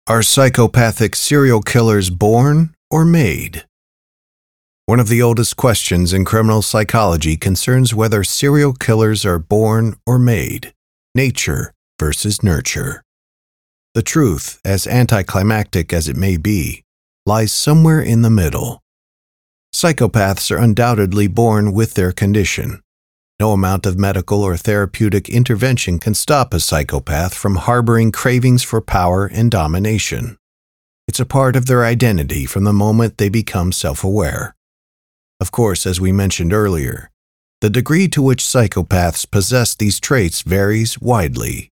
Are psychopathic serial killers born or made? One of the oldest questions in criminal psychology concerns whether serial killers are born or made, nature versus nurture. The truth, as anticlimactic as it may be, lies somewhere in the middle. Psychopaths are undoubtedly born with their condition. No amount of medical or therapeutic intervention can stop a psychopath from harboring cravings for power and domination. It's a part of their identity from the moment they become self-aware. Of course, as we mentioned earlier, the degree to which psychopaths possess these traits varies widely.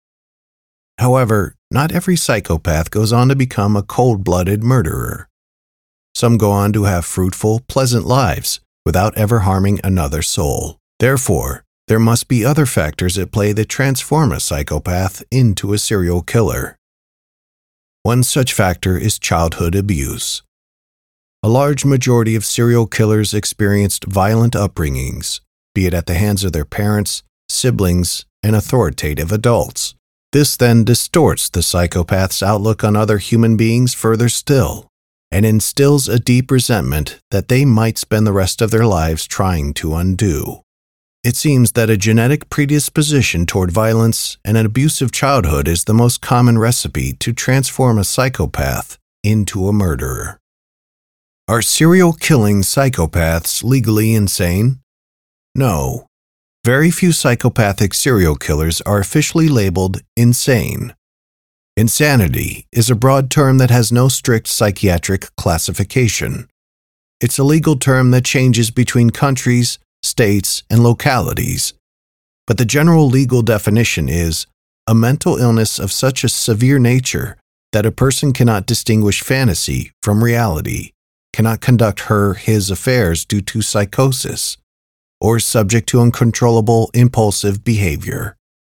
However, not every psychopath goes on to become a cold-blooded murderer. Some go on to have fruitful, pleasant lives without ever harming another soul. Therefore, there must be other factors at play that transform a psychopath into a serial killer. One such factor is childhood abuse. A large majority of serial killers experienced violent upbringings, be it at the hands of their parents, siblings, and authoritative adults. This then distorts the psychopath's outlook on other human beings further still, and instills a deep resentment that they might spend the rest of their lives trying to undo. It seems that a genetic predisposition toward violence and an abusive childhood is the most common recipe to transform a psychopath into a murderer. Are serial-killing psychopaths legally insane? No. Very few psychopathic serial killers are officially labeled insane. Insanity is a broad term that has no strict psychiatric classification. It's a legal term that changes between countries, states, and localities, but the general legal definition is a mental illness of such a severe nature that a person cannot distinguish fantasy from reality, cannot conduct his affairs due to psychosis, or is subject to uncontrollable impulsive behavior.